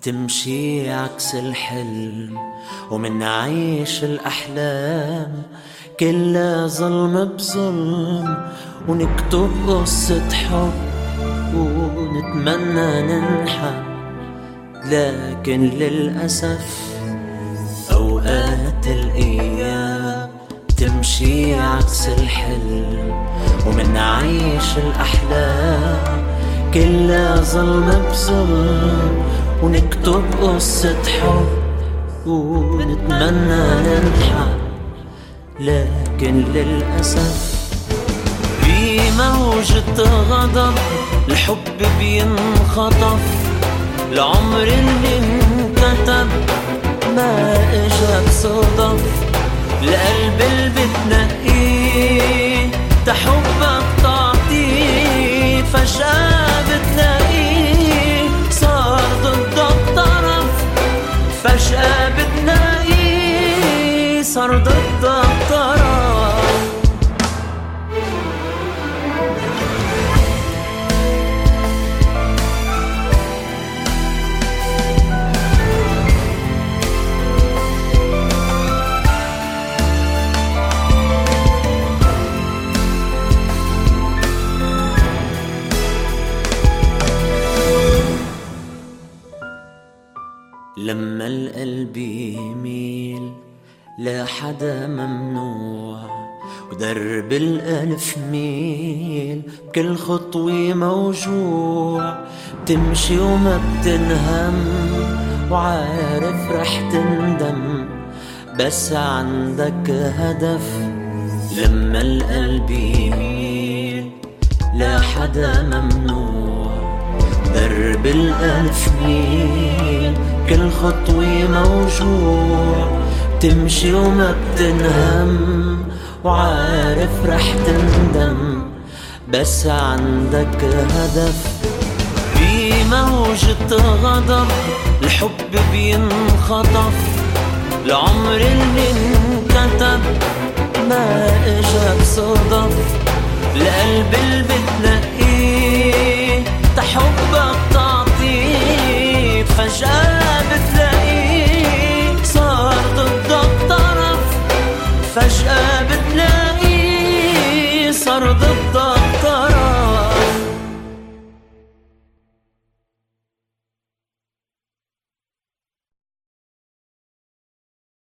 تمشي عكس الحلم ومنعيش الأحلام كلها ظلم بظلم، ونكتب قصة حب ونتمنى ننحب، لكن للأسف أوقات الأيام تمشي عكس الحلم ومنعيش الأحلام كلها ظلم بظلم، ونكتب قصة حب ونتمنى ننحب، لكن للأسف في موجة غضب الحب بينخطف، العمر اللي انكتب ما اجا بصدف، القلب اللي بتنقيه تحبك تعطيه، فجأة بتلاقيه صار ضدك طرف، فجأة بتلاقيه صار ضدك طرف. لما القلب يميل لحدا ممنوع، ودرب الألف ميل بكل خطوة موجوع، تمشي وما بتنهم وعارف رح تندم بس عندك هدف. لما القلب يميل لحدا ممنوع، درب الألف ميل كل خطوة موجوع، تمشي وما بتنهم وعارف رح تندم بس عندك هدف. في موجة غضب الحب بينخطف، العمر اللي انكتب ما اجا بصدف، القلب اللي بتنقيه تحبك تعطيه، فجأة بتلاقيه صار ضدك طرف، فجأة